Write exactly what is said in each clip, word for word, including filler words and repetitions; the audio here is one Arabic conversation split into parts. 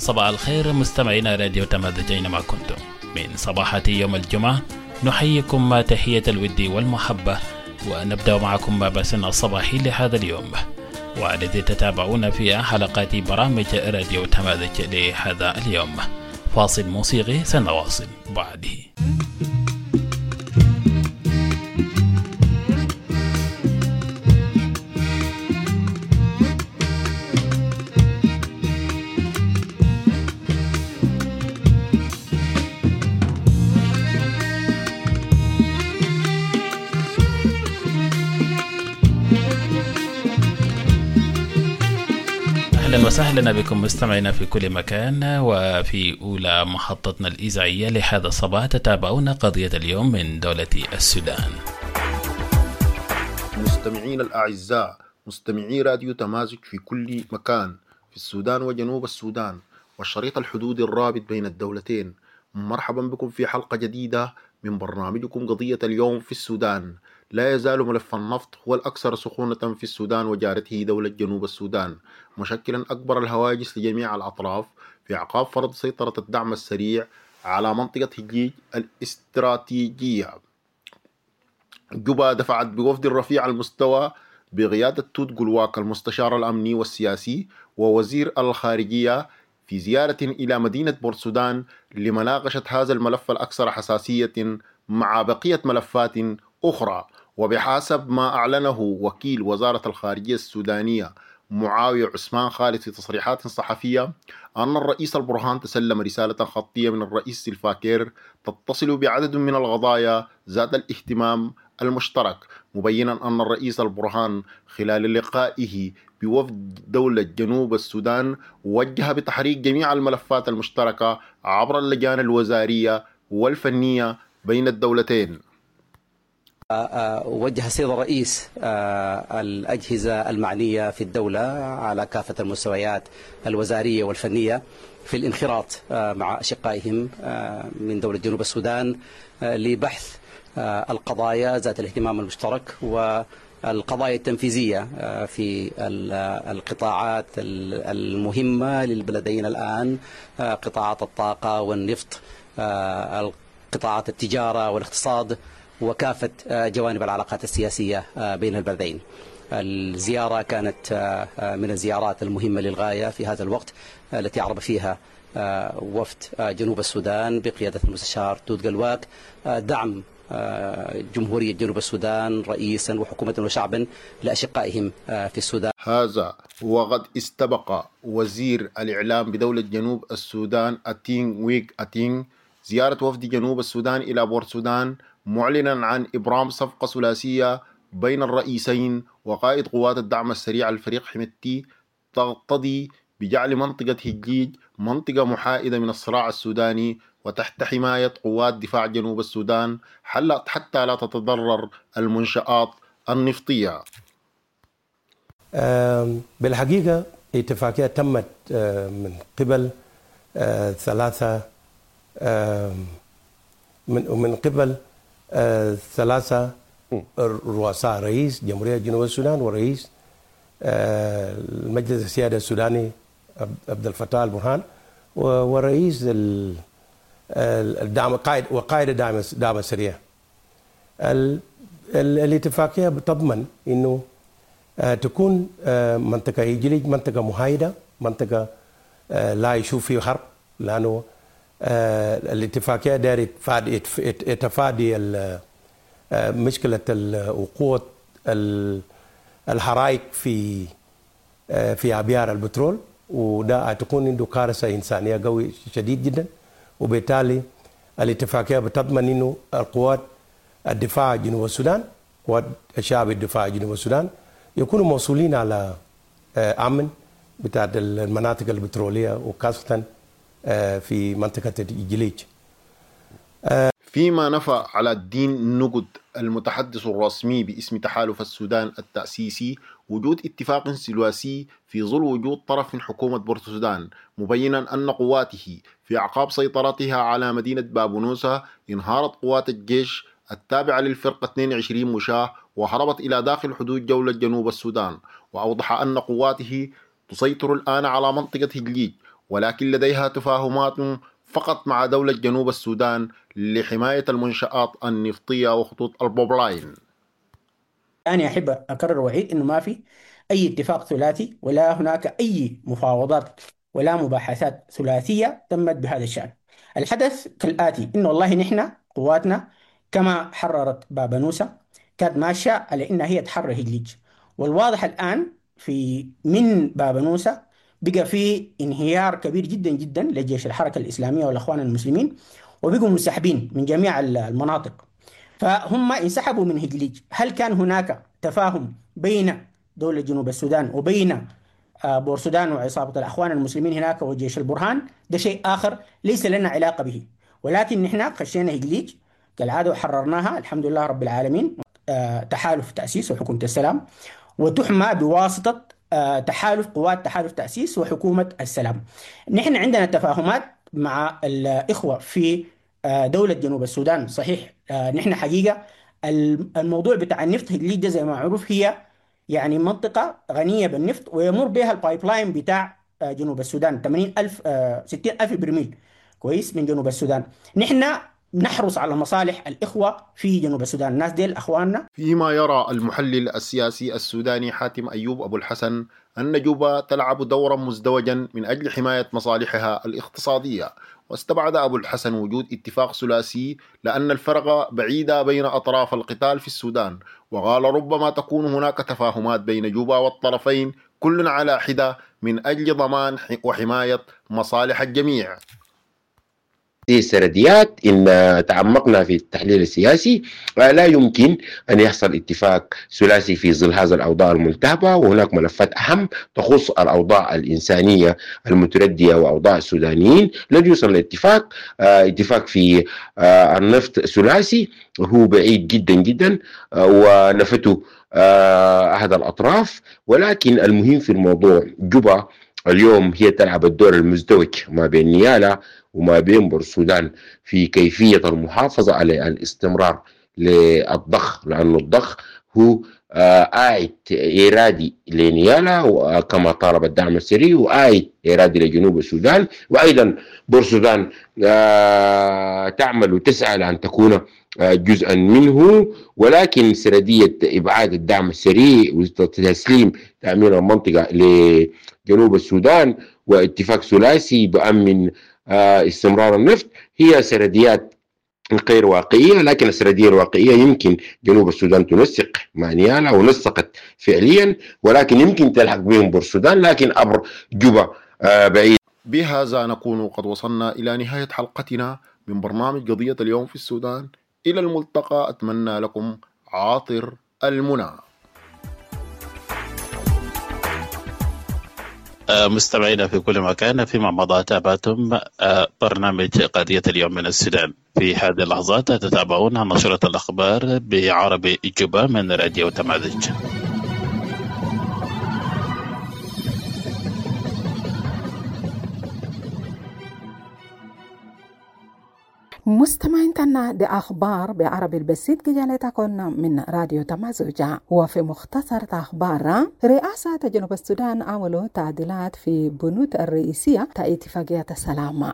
صباح الخير مستمعينا راديو تمازج أينما كنتم. من صباحة يوم الجمعة نحييكم ما تحية الود والمحبة، ونبدأ معكم ما بثنا الصباحي لهذا اليوم، والذي تتابعون فيها حلقات برامج راديو تمازج لهذا اليوم. فاصل موسيقي سنواصل بعده. أهلا وسهلا بكم مستمعينا في كل مكان، وفي أولى محطتنا الإذاعية لهذا الصباح تتابعون قضية اليوم من دولة السودان. مستمعين الأعزاء، مستمعي راديو تمازج في كل مكان في السودان وجنوب السودان والشريط الحدودي الرابط بين الدولتين، مرحبا بكم في حلقة جديدة من برنامجكم قضية اليوم في السودان. لا يزال ملف النفط هو الأكثر سخونة في السودان وجارته دولة جنوب السودان، مشكلا أكبر الهواجس لجميع الأطراف في أعقاب فرض سيطرة الدعم السريع على منطقة هجيج الاستراتيجية. جوبا دفعت بوفد رفيع المستوى بقيادة توت قلواك المستشار الأمني والسياسي ووزير الخارجية في زيارة إلى مدينة بورت سودان لمناقشة هذا الملف الأكثر حساسية مع بقية ملفات أخرى. وبحسب ما أعلنه وكيل وزارة الخارجية السودانية معاوية عثمان خالد في تصريحات صحفية أن الرئيس البرهان تسلم رسالة خطية من الرئيس سلفا كير تتصل بعدد من القضايا ذات الاهتمام المشترك، مبينا أن الرئيس البرهان خلال لقائه بوفد دولة جنوب السودان وجه بتحريك جميع الملفات المشتركة عبر اللجان الوزارية والفنية بين الدولتين. وجه السيد الرئيس الأجهزة المعنية في الدولة على كافة المستويات الوزارية والفنية في الانخراط مع أشقائهم من دولة جنوب السودان لبحث القضايا ذات الاهتمام المشترك والقضايا التنفيذية في القطاعات المهمة للبلدين الآن، قطاعات الطاقة والنفط، قطاعات التجارة والاقتصاد، وكافة جوانب العلاقات السياسية بين البلدين. الزيارة كانت من الزيارات المهمة للغاية في هذا الوقت، التي عرب فيها وفد جنوب السودان بقيادة المستشار توت قلواك دعم جمهورية جنوب السودان رئيسا وحكومة وشعبا لأشقائهم في السودان. هذا وقد استبق وزير الإعلام بدولة جنوب السودان أتين ويك أتين زيارة وفد جنوب السودان إلى بورت سودان، معلنا عن إبرام صفقة ثلاثية بين الرئيسين وقائد قوات الدعم السريع الفريق حميدتي تقتضي بجعل منطقة هجيج منطقة محائدة من الصراع السوداني وتحت حماية قوات دفاع جنوب السودان حتى لا تتضرر المنشآت النفطية. بالحقيقة اتفاقية تمت من قبل ثلاثة من من قبل ثلاثة رؤساء، رئيس جمهورية جنوب السودان ورئيس المجلس السيادة السوداني عبد الفتاح البرهان ورئيس الدعم قائد وقائد الدعم الدعم السريع. الاتفاقية بتضمن إنه تكون منطقة هجيج منطقة محايدة، منطقة لا يشوف فيه حرب، لأنه الاتفاقية داير يتفادي مشكلة وقوة الحرائق في في أبيار البترول، وده تكون عنده كارثة إنسانية قوي شديد جدا. وبالتالي الاتفاقية بتضمن إنه القوات الدفاع جنوب السودان، قوات الشعب الدفاع جنوب السودان يكونوا موصولين على أمن بتاعت المناطق البترولية وخاصة في منطقة الجليج. فيما نفى علاء الدين نقد المتحدث الرسمي باسم تحالف السودان التأسيسي وجود اتفاق سلواسي في ظل وجود طرف من حكومة بورت السودان، مبينا أن قواته في أعقاب سيطرتها على مدينة بابونوسا انهارت قوات الجيش التابعة للفرقة اثنين وعشرين مشاة وهربت إلى داخل حدود دولة جنوب السودان. وأوضح أن قواته تسيطر الآن على منطقة هجليج ولكن لديها تفاهمات فقط مع دولة جنوب السودان لحماية المنشآت النفطية وخطوط البوبلاين. أنا أحب أكرر وأعيد إنه ما في أي اتفاق ثلاثي ولا هناك أي مفاوضات ولا مباحثات ثلاثية تمت بهذا الشأن. الحدث كالآتي: إنه والله نحن قواتنا كما حررت باب نوسة كانت ماشية على إنها هي تحرر هجليج، والواضح الآن في من باب نوسة بقى في انهيار كبير جدا جدا لجيش الحركة الإسلامية والأخوان المسلمين، وبقوا منسحبين من جميع المناطق، فهم انسحبوا من هجليج. هل كان هناك تفاهم بين دولة جنوب السودان وبين بورسودان وعصابة الأخوان المسلمين هناك وجيش البرهان؟ ده شيء آخر ليس لنا علاقة به، ولكن نحن خشينا هجليج كالعادة وحررناها الحمد لله رب العالمين، تحالف تأسيس وحكومة السلام، وتحمى بواسطة تحالف قوات تحالف تأسيس وحكومة السلام. نحن عندنا تفاهمات مع الإخوة في دولة جنوب السودان صحيح. نحن حقيقة الموضوع بتاع النفط هجليج ده زي ما معروف هي يعني منطقة غنية بالنفط ويمر بها البايب لاين بتاع جنوب السودان ثمانين ألف ستين ألف برميل كويس من جنوب السودان. نحن نحرص على مصالح الإخوة في جنوب السودان، الناس ديل أخواننا. فيما يرى المحلل السياسي السوداني حاتم أيوب أبو الحسن أن جوبا تلعب دورا مزدوجا من أجل حماية مصالحها الاقتصادية، واستبعد أبو الحسن وجود اتفاق ثلاثي لأن الفرق بعيدة بين أطراف القتال في السودان، وقال ربما تكون هناك تفاهمات بين جوبا والطرفين كل على حدة من أجل ضمان وحماية مصالح الجميع. هذه السرديات إن تعمقنا في التحليل السياسي لا يمكن أن يحصل اتفاق ثلاثي في ظل هذا الأوضاع الملتهبة، وهناك ملفات أهم تخص الأوضاع الإنسانية المتردية وأوضاع السودانيين. لن يوصل لاتفاق اتفاق في النفط ثلاثي هو بعيد جدا جدا ونفته أحد الأطراف، ولكن المهم في الموضوع جوبا اليوم هي تلعب الدور المزدوج ما بين نيالا وما بين بورسودان في كيفية المحافظة على الاستمرار للضخ، لأن الضخ هو آية إرادي لنيالا كما طالب الدعم السري، وآية إرادي لجنوب السودان، وأيضا بورسودان تعمل وتسعى لأن تكون جزءا منه، ولكن سردية إبعاد الدعم السري وتسليم تأمين المنطقة لجنوب السودان واتفاق ثلاثي بأمن استمرار النفط هي سرديات غير واقعية. لكن السردية الواقعية يمكن جنوب السودان تنسق مع نيالا ونسقت فعليا، ولكن يمكن تلحق بهم بورسودان، لكن عبر جوبا بعيد. بهذا نكون قد وصلنا إلى نهاية حلقتنا من برنامج قضية اليوم في السودان. إلى الملتقى، أتمنى لكم عاطر المنى. مستمعينا في كل مكان، فيما مضى تابعتم برنامج قضية اليوم من السودان. في هذه اللحظات تتابعون نشرة الأخبار بعربي جوبا من راديو تمازج. مستمعين تنا دي أخبار بعربي البسيط كجالتكم من راديو تمازوجا. وفي مختصر أخبار، رئاسة جنوب السودان عملوا تعديلات في بنود الرئيسية تا اتفاقية السلام.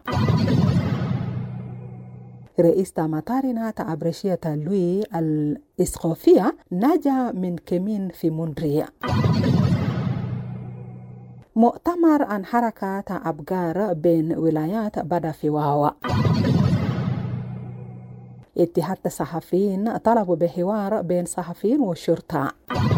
رئيس مطارنا تا أبرشية لوي الإسقوفية نجا من كمين في مونريا. مؤتمر عن حركة أبقار بين ولايات بدا في واوا. اتحاد الصحفيين طلبوا بحوار بين صحفيين والشرطة.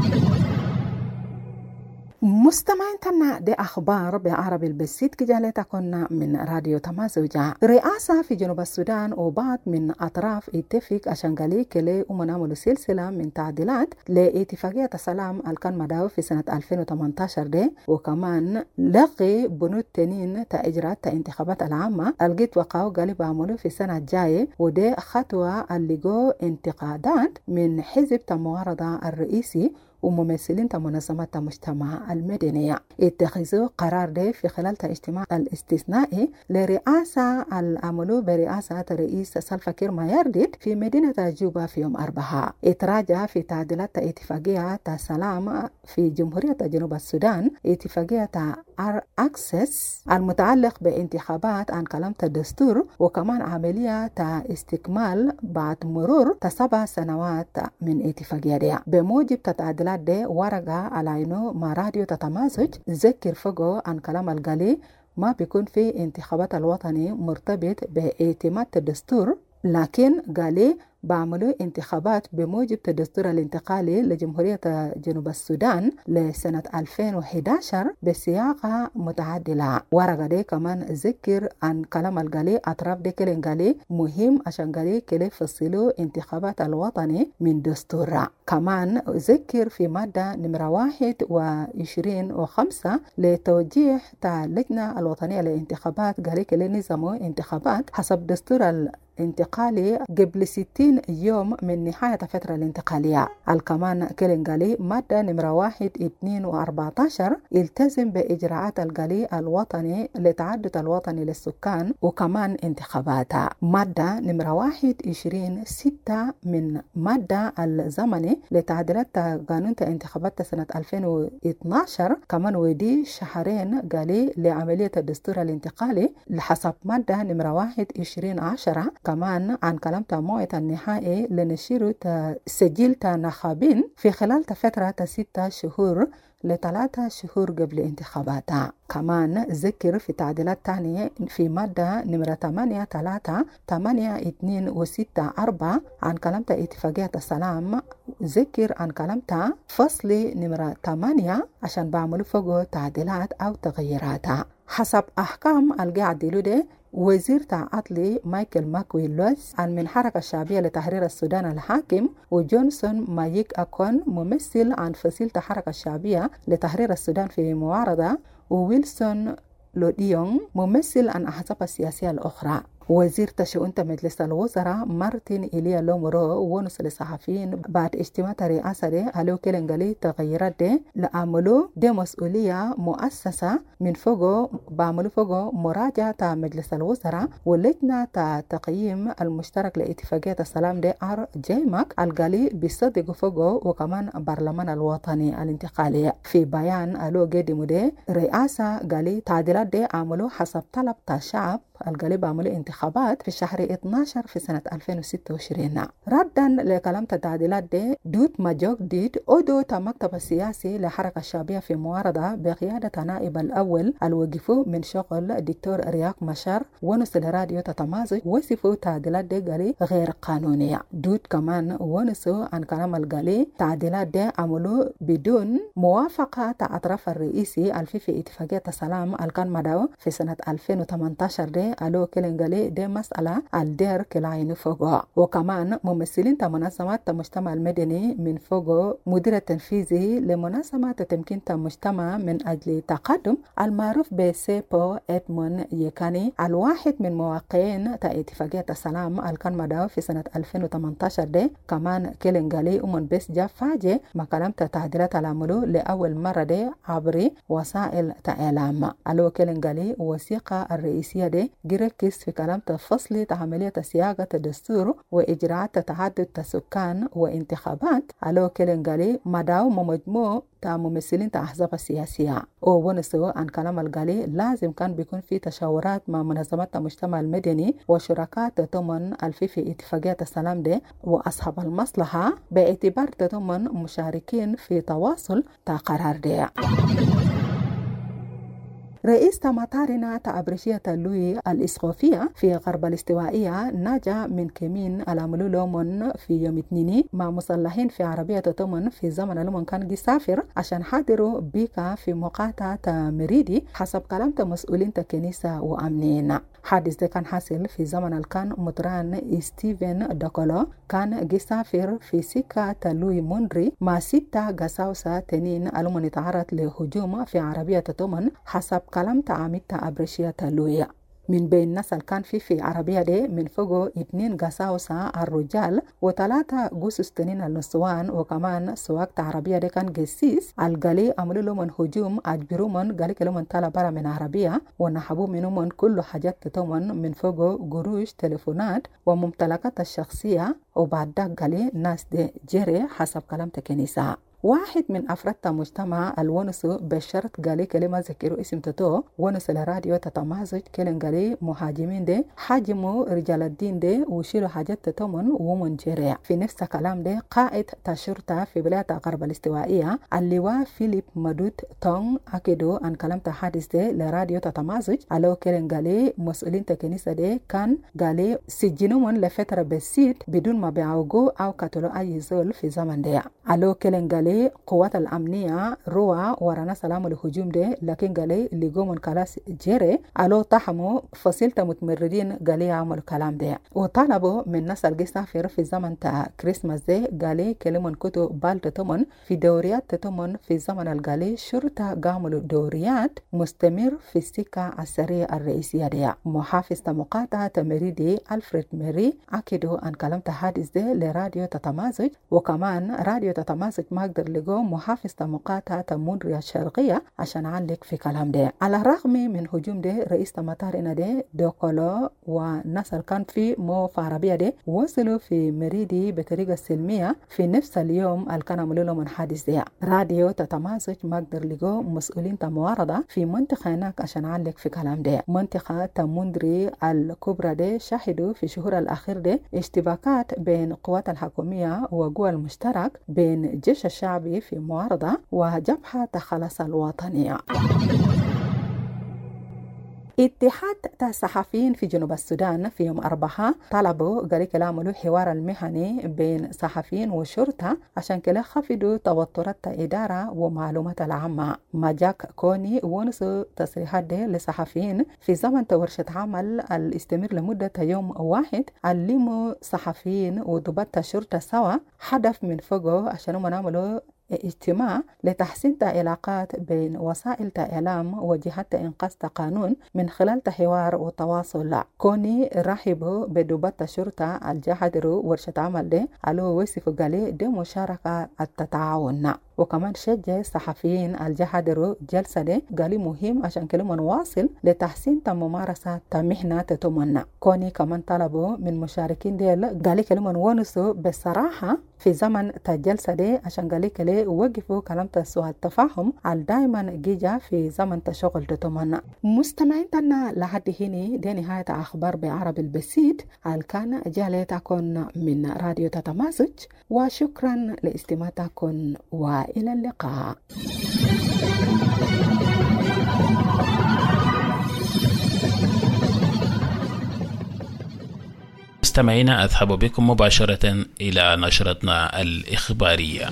مستمعين تنا دي أخبار بعربي البسيط كجالتكم من راديو تمازوجا. رئاسة في جنوب السودان وبعض من أطراف اتفق أشنغالي كلي ومنعمل سلسلة من تعديلات لاتفاقية السلام الكان مداو في سنة ألفين وثمانية عشر دي، وكمان لغي بنود تنين تا إجراءات تا انتخابات العامة الجيت وقاو قالب عملوا في السنة الجاية، ودي خطوة اللي جو انتقادات من حزب المعارضة الرئيسي وممثلين منظمات المجتمع المدني. اتخذوا قرار ده في خلال اجتماع الاستثنائي لرئاسة العملوا برئاسة رئيس سلفا كير مايارديت في مدينة جوبا في يوم أربعاء. اتراجع في تعديلات اتفاقية السلام في جمهورية جنوب السودان، اتفاقية ار اكسس المتعلق بانتخابات عن كلمة الدستور، وكمان عملية استكمال بعد مرور سبع سنوات من اتفاقية دي. بموجب تعديلات دي ورقة على انه ما راديو تتمازج ذكر فوقه عن كلام القالي ما بيكون في انتخابات الوطني مرتبط باعتماد الدستور، لكن قالي بعملوا انتخابات بموجب الدستور الانتقالي لجمهورية جنوب السودان لسنة ألفين وأحد عشر بسياقة متعدلة. ورقة دي كمان ذكر عن كلام القالي أطراف دي كلين قالي مهم عشان قالي كلي فصلوا انتخابات الوطني من دستورها. كمان ذكر في مادة نمرة واحد وعشرين وخمسة لتوجيه تاع اللجنة الوطنية للانتخابات قالي كلي نظموا انتخابات حسب دستور انتقالي قبل ستين يوم من نهاية الفترة الانتقالية. الكمان كلين قالي مادة نمرة واحد اثنين وأربعة عشر التزم بإجراءات القالي الوطني لتعدد الوطني للسكان وكمان انتخاباتها. مادة نمرة واحد عشرين ستة من مادة الزمني لتعديلات قانون انتخابات سنة ألفين واثني عشر كمان ودي شهرين قالي لعملية الدستور الانتقالي لحسب مادة نمرة واحد عشرين عشرة كمان عن كلام موعد النهائي لنشير سجل نخابين في خلال فترة ستة شهور لثلاثة شهور قبل انتخاباتها. كمان ذكر في تعديلات تانية في مادة نمرة ثمانية ثلاثة ثمانية اثنين وستة أربعة عن كلمة اتفاقية السلام، ذكر عن كلمة فصل نمرة ثمانية عشان بعملوا فوقه تعديلات أو تغييراتها حسب أحكام القاعدة ده. وزير تعاطلي مايكل ماكوي لوز من حركة الشعبية لتحرير السودان الحاكم، وجونسون مايك أكون ممثل عن فصيلة الحركة الشعبية لتحرير السودان في معارضة، وويلسون لوديون ممثل عن أحزاب السياسية الأخرى. وزير تشؤون مجلس الوزراء مارتن إليا لومرو ونص للصحفيين بعد اجتماع رئاسة دي قالوا كلنجالي تغيرات دي لعملوا دي مسؤولية مؤسسة من فوقه بعملوا فوقه مراجعة مجلس الوزراء واللجنة تقييم المشترك لاتفاقية السلام دي ار جيماك القالي بيصدقوا فوقه وكمان برلمان الوطني الانتقالي. في بيان قالوا قدموا دي رئاسة قالي تعديلات دي عملوا حسب طلب الشعب القالي بعملوا انتخابات في شهر اثني عشر في سنة ألفين وستة وعشرين. ردا لكلام التعديلات دي دوت ماجوك ديد أدو المكتب السياسي لحركة الشعبية في معارضة بقيادة نائب الأول الوقفوا من شغل الدكتور رياق مشار ونص لراديو تتمازج وصفوا تعديلات دي قالي غير قانونية. دوت كمان ونصوا عن كلام القالي تعديلات دي عملوا بدون موافقة أطراف الرئيسي الفي في اتفاقية السلام الكان مداو في سنة ألفين وثمانية عشر دي قالوا كلنجالي دي مسألة الدير كلاين فوقه. وكمان ممثلين منظمات المجتمع المدني من فوقه مدير التنفيذي لمنظمة تمكين المجتمع من أجل تقدم المعروف بسيبو إدمون يكاني الواحد من مواقعين اتفاقية السلام الكان مداو في سنة ألفين وثمانية عشر دي. كمان كلنجالي أمون بس جافاجي ما كلام تعديلات العملو لأول مرة دي عبر وسائل إعلام. قالوا كلنجالي وثيقة الرئيسية دي جركز في كلام تفصل عملية صياغة الدستور وإجراءات تعدد السكان وانتخابات. على كلنجالي مداو مجموع تا ممثلين تا أحزاب السياسية ونسوا عن كلام القالي لازم كان بيكون في تشاورات مع منظمات المجتمع المدني وشركاء تضمن الفي في اتفاقية السلام دي وأصحاب المصلحة باعتبار تضمن مشاركين في تواصل تا قرار دي. رئيس تمطارنا تأبرشية اللوي الإسقوفية في غرب الاستوائية نجا من كمين العملو لومن في يوم اثنين مع مسلحين في عربية تمن في زمن لومن كان يسافر عشان حاضروا بيكا في مقاطعة مريدي حسب كلام مسؤولين كنيسة وأمنين. حادث ده كان حاصل في زمن الكان مطران ستيفن داكولو كان يسافر في سكة لوي مونري مع ستة قساوسة تنين ألومن تعرض لهجوم في عربية تمن حسب كلام تعامد أبرشية لوي. من بين الناس اللي كان في في عربية دي من فوقه اتنين قساوسة الرجال وثلاثة قسوس تنين النسوان، وكمان سواقة عربية دي كان قسيس القالي عملوا لهم هجوم أجبروا من قالي كلهم طالع برا من عربية ونحبوا منهم من كل حاجات تتمن من فوقه قروش تليفونات وممتلكات الشخصية، وبعد ده قالي ناس دي جري حسب كلام الكنيسة. واحد من أفراد المجتمع الونسو بشرت قالي كلمة ذكروا اسم تتو ونس الراديو تتمازج كلم قالي مهاجمين دي حاجموا رجال الدين دي وشيلوا حاجات تتمن ومن جريع. في نفس الكلام دي قائد تشرطة في ولاية غرب الاستوائية اللواء فيليب مدود تونغ أكدوا أن كلام تحادث دي لراديو تتمازج على كلم قالي مسؤولين تكنيسة دي كان قالي سجنوا لفترة بسيط بدون ما بيعوقوا أو قتلوا أي زول في زمن دي. على كلم قالي قوات الأمنية روى ورانا سلام الهجوم ده، لكن قالي اللي قوموا كلاس جيري على طحموا فصيلة متمردين قالي عملوا كلام ده وطلبوا من ناس القسافر في زمن تا كريسماس ده قالي كلمون كتو بال تتمن في دوريات تتمن في زمن القالي شرطة قاملوا دوريات مستمر في السكة السرية الرئيسية ده. محافظ مقاطعة مريدي ألفريد ميري أكدوا أن كلام تحادث ده لراديو تتمازج، وكمان راديو تتمازج ما قدر لقوا محافظ مقاطعة مونريا الشرقية عشان علق في كلام ده. على الرغم من هجوم ده رئيس مطارنا ده دوكولو والناس اللي كان في مو في عربية ده وصلوا في مريدي بطريقة سلمية في نفس اليوم اللي كان عملوا لهم الحادث ده. راديو تتمازج ما قدر لقوا مسؤولين معارضة في منطقة هناك عشان علق في كلام ده. منطقة مونري الكبرى ده شهدوا في شهور الأخير ده اشتباكات بين قوات الحكومية وقوى المشترك بين جيش الشعبي في معارضة وجبهة الخلاص الوطنية. اتحاد الصحفيين في جنوب السودان في يوم أربعة طلبوا قالوا كلامه حوار المهني بين صحفيين وشرطة عشان كلا خفضوا توترات الإدارة ومعلومات العامة. ماجاك كوني ونسوا تصريحات دي لصحفيين في زمن ورشة عمل الاستمر لمدة يوم واحد علموا صحفيين وضباط الشرطة سوا هدف من فوقه عشان هم نعملوا اجتماع لتحسين العلاقات بين وسائل الإعلام وجهات إنقاذ قانون من خلال حوار وتواصل. كوني رحبوا بضباط الشرطة الجحدروا ورشة عمل دي على وصف قالي دي مشاركة التعاون، وكمان شجع الصحفيين الجحدروا جلسة دي قالي مهم عشان كلمة نواصل لتحسين ممارسة مهنة تتمنى. كوني كمان طلبوا من مشاركين دي قالي كلمة ونسوا بالصراحة في زمن الجلسة دي عشان قالي كلي وقفوا كلام تسوى التفاهم على دايما جيجا في زمن تشغل تتمنى. مستمعين تنا لحد هنا دي نهاية أخبار بعربي البسيط اللي كان جالتكم من راديو تتمازج، وشكرا لاستماعتكم وإلى اللقاء. مستمعينا أذهب بكم مباشرة إلى نشرتنا الإخبارية.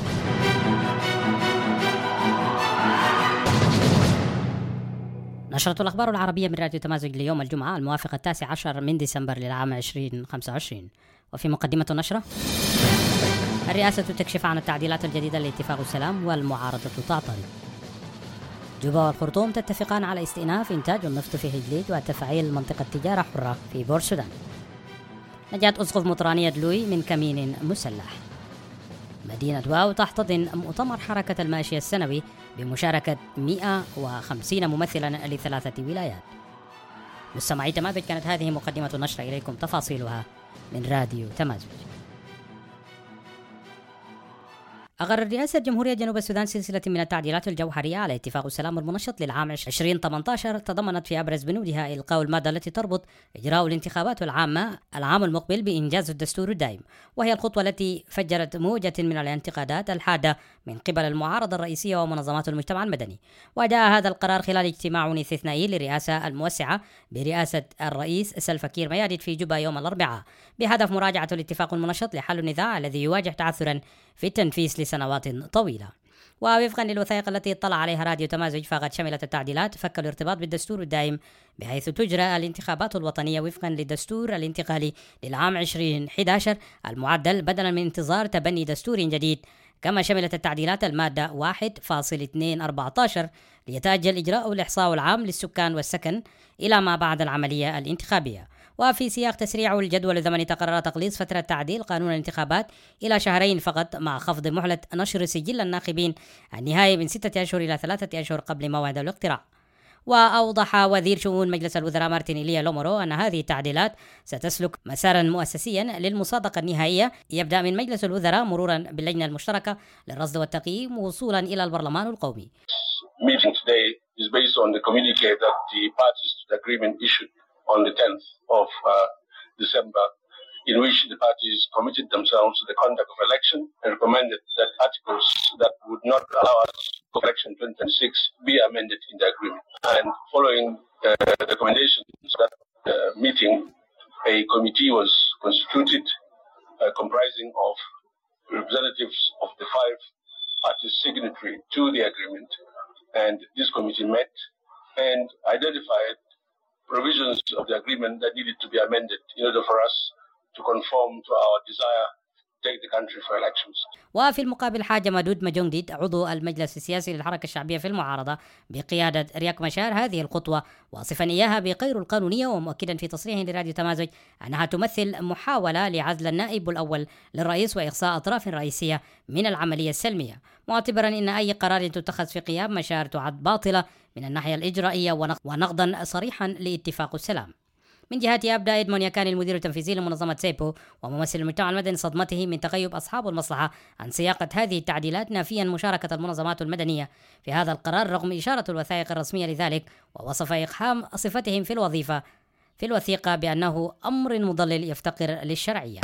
نشرة الأخبار العربية من راديو تمازج ليوم الجمعة الموافق التاسع عشر من ديسمبر للعام عشرين خمسة وعشرين. وفي مقدمة النشرة: الرئاسة تكشف عن التعديلات الجديدة لاتفاق السلام والمعارضة تعترض. جوبا والخرطوم تتفقان على استئناف إنتاج النفط في هجليد وتفعيل منطقة تجارة حرة في بور سودان. نجاة أسقف مطرانية دلوي من كمين مسلح. مدينة واو تحتضن مؤتمر حركة الماشية السنوي بمشاركة مئة وخمسين ممثلا لثلاثة ولايات. مستمعي تمازج، كانت هذه مقدمة النشرة، إليكم تفاصيلها من راديو تمازج. أقرت رئاسة جمهورية جنوب السودان سلسلة من التعديلات الجوهرية على اتفاق السلام المنشط للعام عشرين ثمانية عشر تضمنت في أبرز بنودها إلقاء المادة التي تربط إجراء الانتخابات العامة العام المقبل بإنجاز الدستور الدائم، وهي الخطوة التي فجرت موجة من الانتقادات الحادة من قبل المعارضة الرئيسية ومنظمات المجتمع المدني. وجاء هذا القرار خلال اجتماع استثنائي للرئاسة الموسعة برئاسة الرئيس سلفا كير مياديت في جوبا يوم الأربعاء بهدف مراجعة الاتفاق المنشط لحل النزاع الذي يواجه تعثرا في التنفيذ لسنوات طويلة. ووفقا للوثائق التي اطلع عليها راديو تمازج فقد شملت التعديلات فك الارتباط بالدستور الدائم بحيث تجرى الانتخابات الوطنية وفقا للدستور الانتقالي للعام عشرين أحد عشر المعدل بدلا من انتظار تبني دستور جديد كما شملت التعديلات المادة واحد فاصل اثنين أربعة عشر ليتأجل إجراء الإحصاء العام للسكان والسكن إلى ما بعد العملية الانتخابية. وفي سياق تسريع الجدول الزمني تقرر تقليص فترة تعديل قانون الانتخابات إلى شهرين فقط مع خفض مهلة نشر سجل الناخبين النهائي من ستة أشهر إلى ثلاثة أشهر قبل موعد الاقتراع. وأوضح وزير شؤون مجلس الوزراء مارتن إيليا لومورو أن هذه التعديلات ستسلك مسارا مؤسسيا للمصادقة النهائية يبدأ من مجلس الوزراء مرورا باللجنة المشتركة للرصد والتقييم وصولا إلى البرلمان القومي. Meeting today is based on the communique that the parties to the agreement issued on the tenth of uh, December, in which the parties committed themselves to the conduct of election and recommended that articles that would not allow us of election twenty twenty-six be amended in the agreement. And following uh, the recommendations of that uh, meeting, a committee was constituted uh, comprising of representatives of the five parties signatory to the agreement. And this committee met and identified provisions of the agreement that needed to be amended in order for us to conform to our desire to take the country for elections. وفي المقابل حاج مدود مجنديد عضو المجلس السياسي للحركة الشعبية في المعارضة بقيادة رياك مشار هذه الخطوة، واصفا إياها بغير القانونية، ومؤكدا في تصريح لراديو تمازج أنها تمثل محاولة لعزل النائب الأول للرئيس وإخصاء أطراف رئيسية من العملية السلمية، معتبرا أن أي قرار تتخذ في غياب مشار تعد باطلة من الناحية الإجرائية ونقضا صريحا لاتفاق السلام. من جهته أبدأ إدمون يكان المدير التنفيذي لمنظمة سيبو وممثل المجتمع المدني صدمته من تغيب أصحاب المصلحة عن سياقة هذه التعديلات، نافيا مشاركة المنظمات المدنية في هذا القرار رغم إشارة الوثائق الرسمية لذلك، ووصف إقحام صفتهم في الوظيفة في الوثيقة بأنه أمر مضلل يفتقر للشرعية.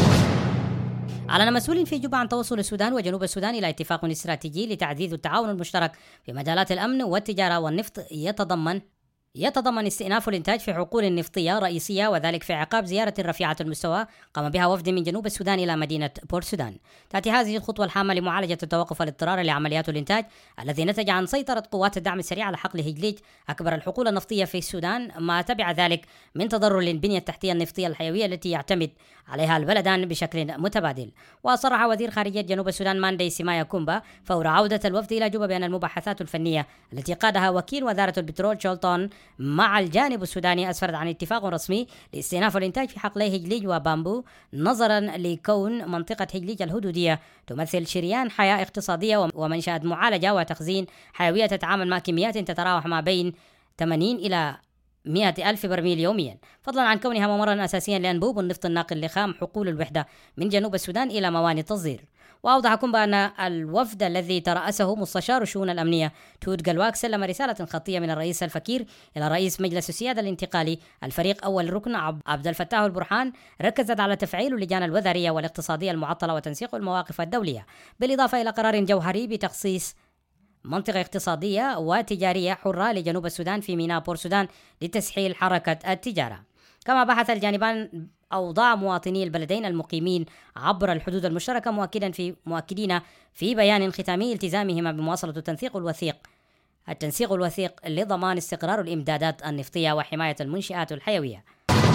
أعلن مسؤول في جوبا عن توصل السودان وجنوب السودان إلى اتفاق استراتيجي لتعزيز التعاون المشترك في مجالات الأمن والتجارة والنفط يتضمن يتضمن استئناف الإنتاج في حقول نفطية رئيسية، وذلك في عقاب زيارة رفيعة المستوى قام بها وفد من جنوب السودان إلى مدينة بورت سودان. تأتي هذه الخطوة الحامة لمعالجة التوقف الاضطراري لعمليات الإنتاج الذي نتج عن سيطرة قوات الدعم السريع على حقل هجليج أكبر الحقول النفطية في السودان، ما تبع ذلك من تضرر للبنية التحتية النفطية الحيوية التي يعتمد عليها البلدان بشكل متبادل. وصرح وزير خارجية جنوب السودان ماندي سيمايا كومبا فور عودة الوفد إلى جوبا بأن المباحثات الفنية التي قادها وكيل وزارة البترول شولتون مع الجانب السوداني أسفرت عن اتفاق رسمي لاستئناف الإنتاج في حقلي هجليج وبامبو، نظرا لكون منطقة هجليج الحدودية تمثل شريان حياة اقتصادية ومنشأة معالجة وتخزين حيوية تتعامل مع كميات تتراوح ما بين ثمانين إلى مئة ألف برميل يوميا، فضلا عن كونها ممرا أساسيا لأنبوب النفط الناقل لخام حقول الوحدة من جنوب السودان إلى موانئ التصدير. وأوضح كومبا أن الوفد الذي ترأسه مستشار الشؤون الأمنية توت قلواك سلم رسالة خطية من الرئيس الفكير إلى رئيس مجلس السيادة الانتقالي الفريق أول ركن عبد الفتاح البرهان، ركزت على تفعيل اللجان الوزارية والاقتصادية المعطلة وتنسيق المواقف الدولية، بالإضافة إلى قرار جوهري بتخصيص منطقة اقتصادية وتجارية حرة لجنوب السودان في ميناء بور سودان لتسهيل حركة التجارة. كما بحث الجانبان أوضاع مواطني البلدين المقيمين عبر الحدود المشتركة، مؤكدا في مؤكدين في بيان ختامي التزامهما بمواصلة التنسيق الوثيق التنسيق الوثيق لضمان استقرار الإمدادات النفطية وحماية المنشآت الحيوية.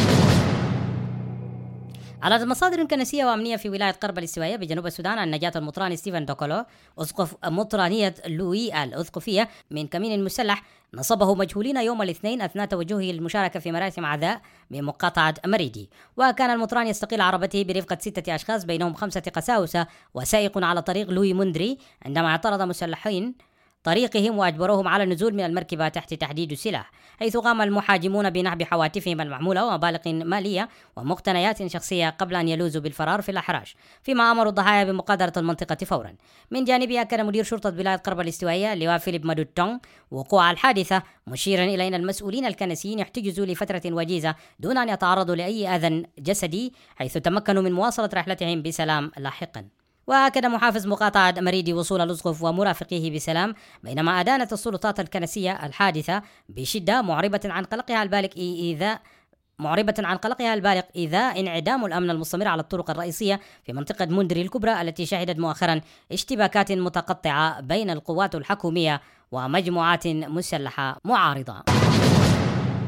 أعلنت مصادر كنسية وأمنية في ولاية قرب الاستوائية بجنوب السودان عن نجاة المطران ستيفن دوكولو أسقف مطرانية لوي الأسقفية من كمين مسلح نصبه مجهولين يوم الاثنين أثناء توجهه للمشاركة في مراسم عزاء بمقاطعة مريدي. وكان المطران يستقيل عربته برفقة ستة أشخاص بينهم خمسة قساوسة وسائق على طريق لوي مندري عندما اعترض مسلحين طريقهم وأجبروهم على النزول من المركبة تحت تحديد السلاح، حيث قام المحاجمون بنهب حواتفهم المعمولة ومبالغ مالية ومقتنيات شخصية قبل أن يلوزوا بالفرار في الأحراش، فيما أمروا الضحايا بمقادرة المنطقة فورا. من جانبه أكد مدير شرطة ولاية قرب الاستوائية اللواء فيليب مادوتونغ وقوع الحادثة، مشيرا إلى أن المسؤولين الكنسيين يحتجزوا لفترة وجيزة دون أن يتعرضوا لأي أذى جسدي، حيث تمكنوا من مواصلة رحلتهم بسلام لاحقا. وأكد محافظ مقاطعة مريدي وصول الأسقف ومرافقيه بسلام، بينما أدانت السلطات الكنسية الحادثة بشدة، معربة عن قلقها البالغ إذا معربة عن قلقها البالغ إذا انعدام الأمن المستمر على الطرق الرئيسية في منطقة مندري الكبرى التي شهدت مؤخرا اشتباكات متقطعة بين القوات الحكومية ومجموعات مسلحة معارضة.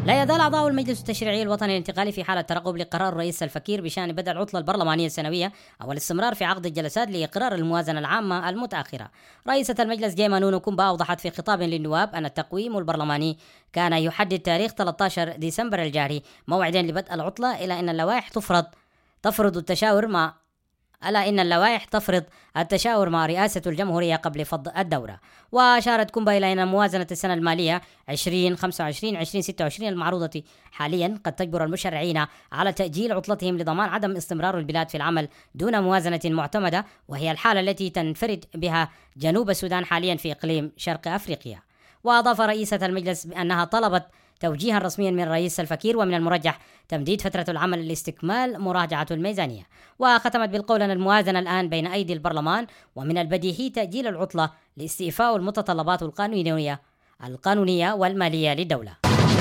لا يزال أعضاء المجلس التشريعي الوطني الانتقالي في حالة ترقب لقرار الرئيس الفكير بشأن بدء العطلة البرلمانية السنوية أو الاستمرار في عقد الجلسات لإقرار الموازنة العامة المتأخرة. رئيسة المجلس جيما نونو كومبا أوضحت في خطاب للنواب أن التقويم البرلماني كان يحدد تاريخ ثلاثة عشر ديسمبر الجاري موعدا لبدء العطلة، إلى أن اللوائح تفرض تفرض التشاور مع ألا إن اللوائح تفرض التشاور مع رئاسة الجمهورية قبل فض الدورة. وأشارت كومبا إلى أن موازنة السنة المالية عشرين خمسة وعشرين عشرين ستة وعشرين المعروضة حاليا قد تجبر المشرعين على تأجيل عطلتهم لضمان عدم استمرار البلاد في العمل دون موازنة معتمدة، وهي الحالة التي تنفرد بها جنوب السودان حاليا في إقليم شرق أفريقيا. وأضاف رئيسة المجلس بأنها طلبت توجيها رسميا من الرئيس الفكير ومن المرجح تمديد فترة العمل لاستكمال مراجعة الميزانية. وختمت بالقول أن الموازنة الآن بين أيدي البرلمان، ومن البديهي تأجيل العطلة لاستيفاء المتطلبات القانونية القانونية والمالية للدولة.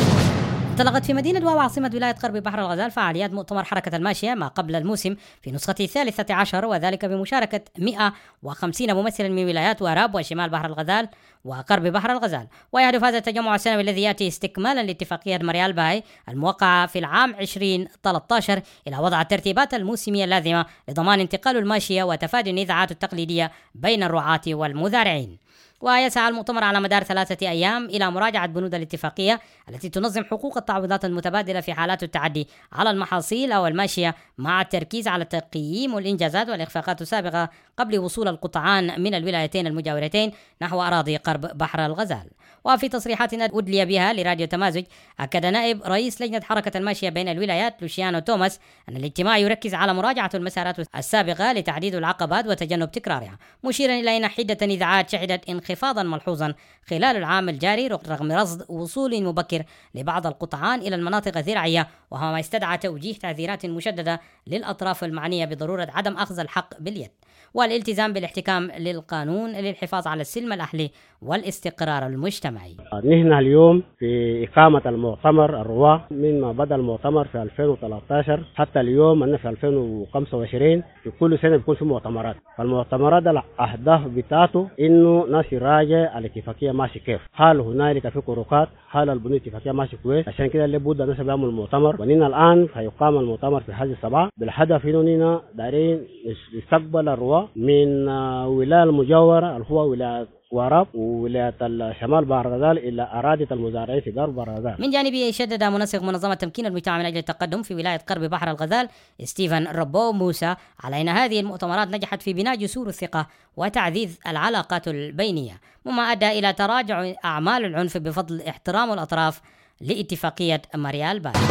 انطلقت في مدينة واو عاصمة ولاية غرب بحر الغزال فعاليات مؤتمر حركة الماشية ما قبل الموسم في نسخته الثالثة عشر، وذلك بمشاركة مئة وخمسين ممثلا من ولايات واراب وشمال بحر الغزال وغرب بحر الغزال. ويهدف هذا التجمع السنوي الذي يأتي استكمالا لاتفاقية ماريال باي الموقعة في العام عشرين ثلاثة عشر إلى وضع الترتيبات الموسمية اللازمة لضمان انتقال الماشية وتفادي النزاعات التقليدية بين الرعاة والمزارعين. ويسعى المؤتمر على مدار ثلاثة أيام إلى مراجعة بنود الاتفاقية التي تنظم حقوق التعويضات المتبادلة في حالات التعدي على المحاصيل أو الماشية، مع التركيز على تقييم الإنجازات والإخفاقات السابقة قبل وصول القطعان من الولايتين المجاورتين نحو أراضي غرب بحر الغزال. وفي تصريحات أدلي بها لراديو تمازج، أكد نائب رئيس لجنة حركة الماشية بين الولايات لوشيانو توماس أن الاجتماع يركز على مراجعة المسارات السابقة لتعديد العقبات وتجنب تكرارها، مشيرا إلى أن حدة النزاعات شهدت انخفاضا ملحوظا خلال العام الجاري رغم رصد وصول مبكر لبعض القطعان إلى المناطق الزراعية، وهو ما استدعى توجيه تعذيرات مشددة للأطراف المعنية بضرورة عدم أخذ الحق باليد والالتزام بالاحتكام للقانون للحفاظ على السلم الأهلي والاستقرار المجتمعي. نحن اليوم في إقامة المؤتمر الرواة من ما بدأ المؤتمر في ألفين وثلاثة عشر حتى اليوم أننا في ألفين وخمسة وعشرين في كل سنة بيكون في مؤتمرات. فالمؤتمرات الأهداف بتاعته إنه ناس يراجع الاتفاقية ماشي كيف، هل هنالك في كروكات، هل البنود الاتفاقية ماشي كويس. عشان كده لابد الناس بيعملوا المؤتمر، ونحن الآن هيقام المؤتمر في حج الصباح بالهدف إنه نحن دايرين نستقبل الرواة من ولاية المجاورة اللي هو ولاية واراب وولاية الشمال بحر الغزال إلى أراضي المزارعين في غرب بحر الغزال. من جانبه شدد منسق منظمة تمكين المجتمع من أجل التقدم في ولاية غرب بحر الغزال ستيفن ربو موسى على أن هذه المؤتمرات نجحت في بناء جسور الثقة وتعزيز العلاقات البينية، مما أدى إلى تراجع أعمال العنف بفضل احترام الأطراف لاتفاقية ماريال باي.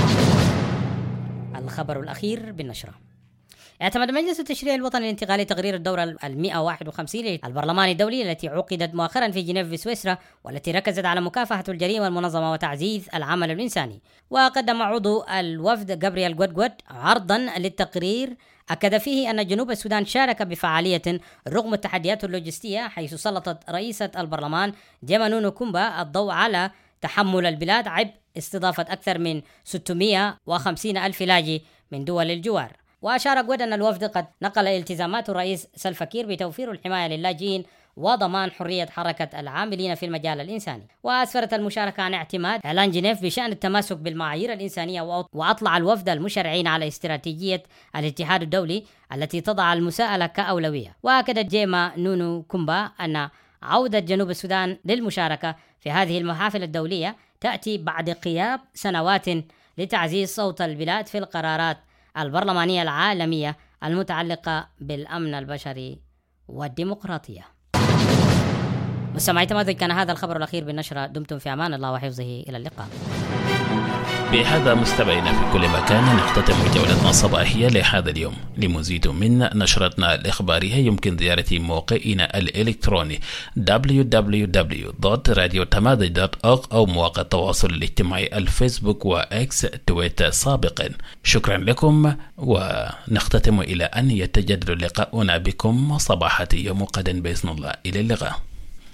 الخبر الأخير بالنشرة. اعتمد مجلس التشريع الوطني الانتقالي تقرير الدورة المئة وواحد وخمسين للبرلمان الدولي التي عقدت مؤخرا في جنيف في سويسرا، والتي ركزت على مكافحة الجريمة المنظمة وتعزيز العمل الإنساني. وقدم عضو الوفد جابرييل غودغود عرضا للتقرير أكد فيه أن جنوب السودان شارك بفعالية رغم التحديات اللوجستية، حيث سلطت رئيسة البرلمان جيما نونو كومبا الضوء على تحمل البلاد عبء استضافة أكثر من ستمئة وخمسين ألف لاجئ من دول الجوار. وأشار غود أن الوفد قد نقل التزامات الرئيس سلفا كير بتوفير الحماية للاجئين وضمان حرية حركة العاملين في المجال الإنساني. وأسفرت المشاركة عن اعتماد إعلان جنيف بشأن التماسك بالمعايير الإنسانية، وأطلع الوفد المشرعين على استراتيجية الاتحاد الدولي التي تضع المساءلة كأولوية. وأكدت جيما نونو كومبا أن عودة جنوب السودان للمشاركة في هذه المحافل الدولية تأتي بعد غياب سنوات لتعزيز صوت البلاد في القرارات البرلمانية العالمية المتعلقة بالأمن البشري والديمقراطية. مستمعي تمازج، كان هذا الخبر الأخير بالنشرة. دمتم في أمان الله وحفظه، إلى اللقاء. بهذا مستمعينا في كل مكان نختتم جولتنا الصباحية لهذا اليوم. لمزيد من نشرتنا الإخبارية يمكن زيارة موقعنا الإلكتروني دبليو دبليو دبليو دوت راديو تمازج دوت أورغ أو مواقع التواصل الاجتماعي الفيسبوك وإكس تويتر سابقا. شكرا لكم، ونختتم إلى أن يتجدد لقاؤنا بكم صباحة يوم غد بإذن الله. إلى اللقاء.